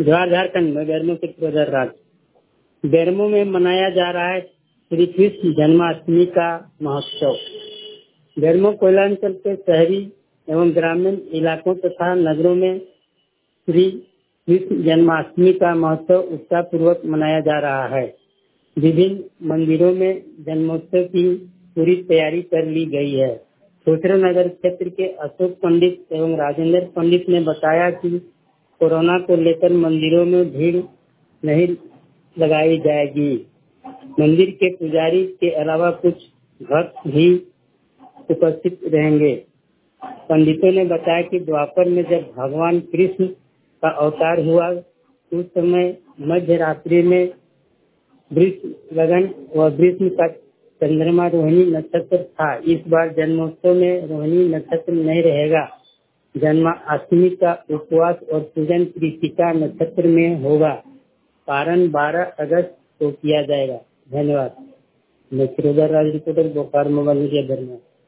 जवाहर झारखंड में बेरमो के प्रोदर राज बेरमो में मनाया जा रहा है श्री कृष्ण जन्माष्टमी का महोत्सव। बेरमो कोयलांचल के शहरी एवं ग्रामीण इलाकों तथा नगरों में श्री कृष्ण जन्माष्टमी का महोत्सव उत्साह पूर्वक मनाया जा रहा है। विभिन्न मंदिरों में जन्मोत्सव की पूरी तैयारी कर ली गई है। छोटरा नगर क्षेत्र के अशोक पंडित एवं राजेंद्र पंडित ने बताया कि कोरोना को लेकर मंदिरों में भीड़ नहीं लगाई जाएगी। मंदिर के पुजारी के अलावा कुछ भक्त भी उपस्थित रहेंगे। पंडितों ने बताया कि द्वापर में जब भगवान कृष्ण का अवतार हुआ उस समय मध्य रात्रि में वृष लगन व वृष का चंद्रमा रोहिणी नक्षत्र था। इस बार जन्मोत्सव में रोहिणी नक्षत्र नहीं रहेगा। जन्माष्टमी का उपवास और पूजन कृतिका नक्षत्र में होगा। पारण 12 अगस्त को किया जाएगा। धन्यवाद। मैं प्रोदर Raj reporter Bokaro mobile media Bermo.